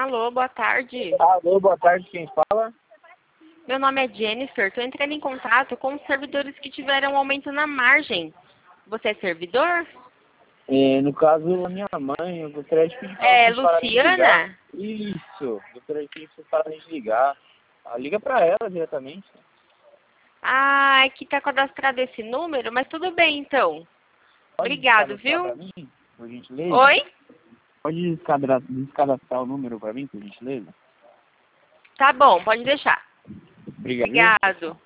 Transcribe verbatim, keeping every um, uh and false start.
Alô, boa tarde. Alô, boa tarde, quem fala? Meu nome é Jennifer. Estou entrando em contato com os servidores que tiveram um aumento na margem. Você é servidor? É, no caso, a minha mãe, eu gostaria de pedir para É vocês pararem de ligar. Luciana? Isso, gostaria de pedir para vocês pararem de ligar. Ah, liga para ela diretamente. Ah, é que está cadastrado esse número, mas tudo bem então. Pode Obrigado, descadastrar viu? para mim, por gentileza? Oi? Pode descadra- descadastrar o número para mim, por gentileza? Tá bom, pode deixar. Obrigado. Viu? Obrigado.